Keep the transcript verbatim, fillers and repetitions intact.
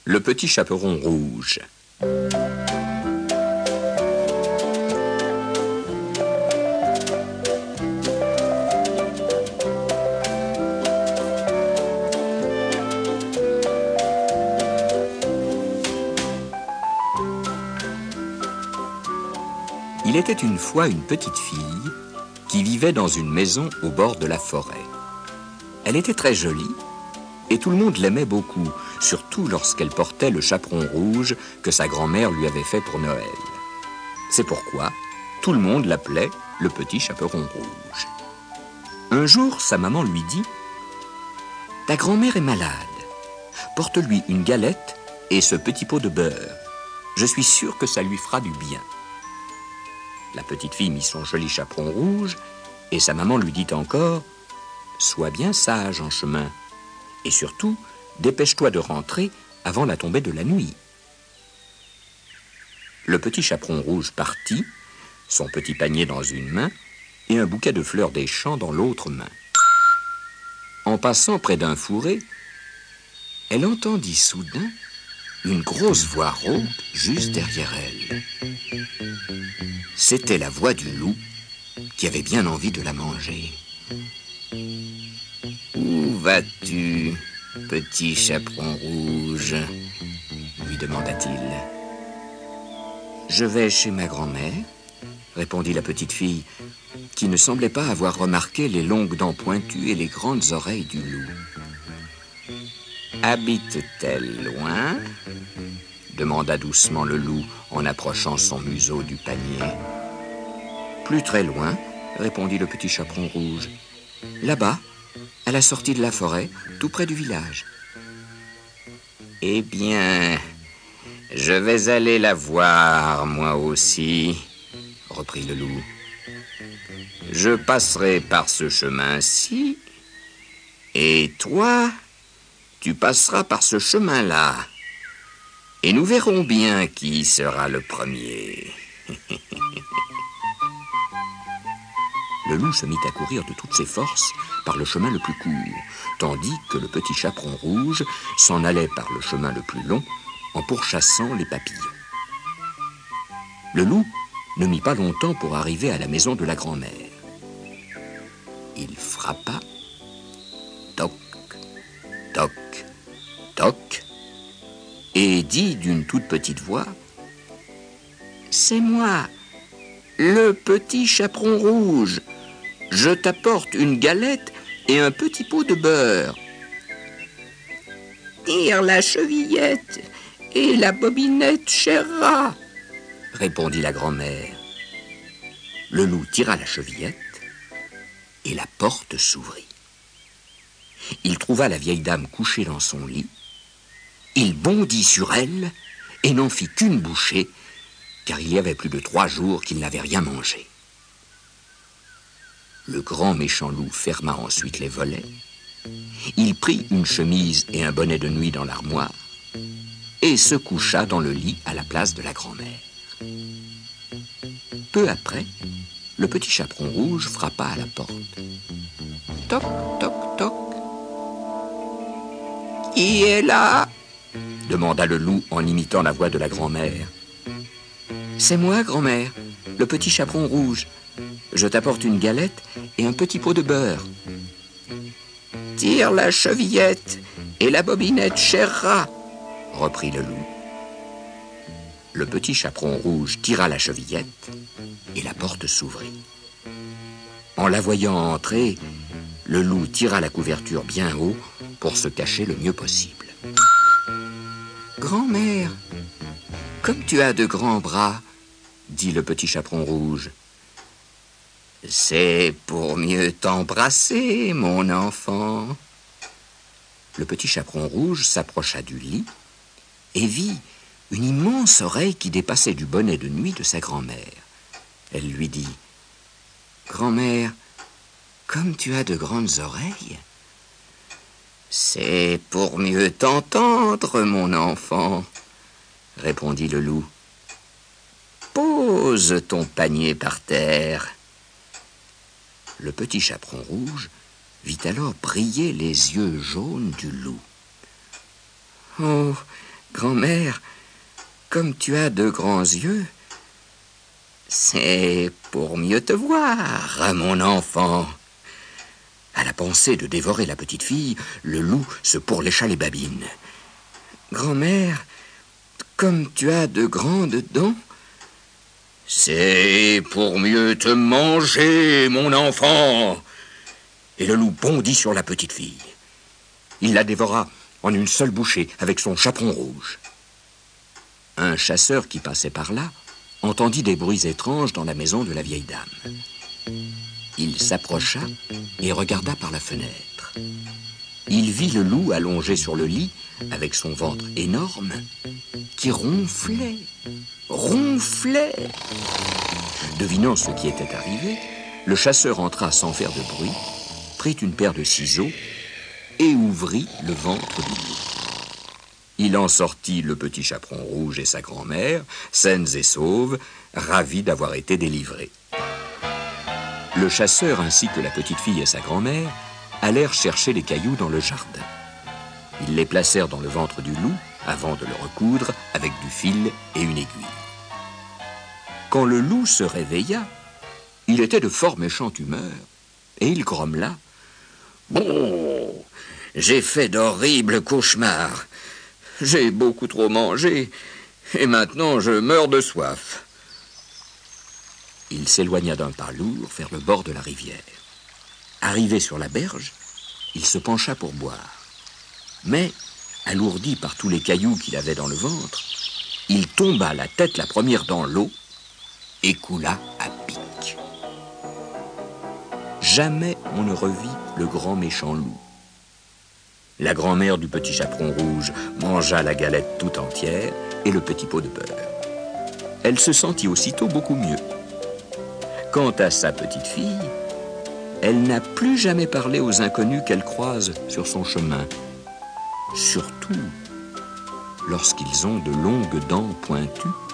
Le petit chaperon rouge. Il était une fois une petite fille qui vivait dans une maison au bord de la forêt. Elle était très jolie et tout le monde l'aimait beaucoup, surtout lorsqu'elle portait le chaperon rouge que sa grand-mère lui avait fait pour Noël. C'est pourquoi tout le monde l'appelait le petit chaperon rouge. Un jour, sa maman lui dit « Ta grand-mère est malade. Porte-lui une galette et ce petit pot de beurre. Je suis sûre que ça lui fera du bien. » La petite fille mit son joli chaperon rouge et sa maman lui dit encore « Sois bien sage en chemin et surtout, dépêche-toi de rentrer avant la tombée de la nuit. » Le petit chaperon rouge partit, son petit panier dans une main et un bouquet de fleurs des champs dans l'autre main. En passant près d'un fourré, elle entendit soudain une grosse voix rauque juste derrière elle. C'était la voix du loup qui avait bien envie de la manger. « Où vas-tu, petit chaperon rouge ?» lui demanda-t-il. « Je vais chez ma grand-mère, » répondit la petite fille, qui ne semblait pas avoir remarqué les longues dents pointues et les grandes oreilles du loup. « Habite-t-elle loin ?» demanda doucement le loup en approchant son museau du panier. « Plus très loin, » répondit le petit chaperon rouge. « Là-bas, à la sortie de la forêt, tout près du village. »« Eh bien, je vais aller la voir, moi aussi, » reprit le loup. « Je passerai par ce chemin-ci, et toi, tu passeras par ce chemin-là. Et nous verrons bien qui sera le premier. » Le loup se mit à courir de toutes ses forces par le chemin le plus court, tandis que le petit chaperon rouge s'en allait par le chemin le plus long en pourchassant les papillons. Le loup ne mit pas longtemps pour arriver à la maison de la grand-mère. Il frappa, toc, toc, toc, et dit d'une toute petite voix « C'est moi, le petit chaperon rouge. Je t'apporte une galette et un petit pot de beurre. »« Tire la chevillette et la bobinette, cher rat, » répondit la grand-mère. Le loup tira la chevillette et la porte s'ouvrit. Il trouva la vieille dame couchée dans son lit. Il bondit sur elle et n'en fit qu'une bouchée, car il y avait plus de trois jours qu'il n'avait rien mangé. Le grand méchant loup ferma ensuite les volets. Il prit une chemise et un bonnet de nuit dans l'armoire et se coucha dans le lit à la place de la grand-mère. Peu après, le petit chaperon rouge frappa à la porte. Toc, toc, toc. « Qui est là ?» demanda le loup en imitant la voix de la grand-mère. « C'est moi, grand-mère, le petit chaperon rouge. Je t'apporte une galette et un petit pot de beurre. »« Tire la chevillette et la bobinette, cher rat, » reprit le loup. Le petit chaperon rouge tira la chevillette et la porte s'ouvrit. En la voyant entrer, le loup tira la couverture bien haut pour se cacher le mieux possible. « Grand-mère, comme tu as de grands bras, » dit le petit chaperon rouge. « C'est pour mieux t'embrasser, mon enfant. » Le petit chaperon rouge s'approcha du lit et vit une immense oreille qui dépassait du bonnet de nuit de sa grand-mère. Elle lui dit « Grand-mère, comme tu as de grandes oreilles. »« C'est pour mieux t'entendre, mon enfant, » répondit le loup. « Pose ton panier par terre. » Le petit chaperon rouge vit alors briller les yeux jaunes du loup. « Oh, Grand-mère, comme tu as de grands yeux, c'est pour mieux te voir, mon enfant. À la pensée de dévorer la petite fille, le loup se pourlécha les babines. Grand-mère, comme tu as de grandes dents, c'est pour mieux te manger, mon enfant. Et le loup bondit sur la petite fille. Il la dévora en une seule bouchée avec son chaperon rouge. Un chasseur qui passait par là entendit des bruits étranges dans la maison de la vieille dame. Il s'approcha et regarda par la fenêtre. Il vit le loup allongé sur le lit avec son ventre énorme qui ronflait, ronflait. Devinant ce qui était arrivé, le chasseur entra sans faire de bruit, prit une paire de ciseaux et ouvrit le ventre du loup. Il en sortit le petit chaperon rouge et sa grand-mère, saines et sauves, ravis d'avoir été délivrés. Le chasseur ainsi que la petite fille et sa grand-mère allèrent chercher les cailloux dans le jardin. Ils les placèrent dans le ventre du loup avant de le recoudre avec du fil et une aiguille. Quand le loup se réveilla, il était de fort méchante humeur et il grommela. « Bon, j'ai fait d'horribles cauchemars. J'ai beaucoup trop mangé et maintenant je meurs de soif. » Il s'éloigna d'un pas lourd vers le bord de la rivière. Arrivé sur la berge, il se pencha pour boire. Mais, alourdi par tous les cailloux qu'il avait dans le ventre, il tomba la tête la première dans l'eau et coula à pic. Jamais on ne revit le grand méchant loup. La grand-mère du petit chaperon rouge mangea la galette tout entière et le petit pot de beurre. Elle se sentit aussitôt beaucoup mieux. Quant à sa petite fille, elle n'a plus jamais parlé aux inconnus qu'elle croise sur son chemin, surtout lorsqu'ils ont de longues dents pointues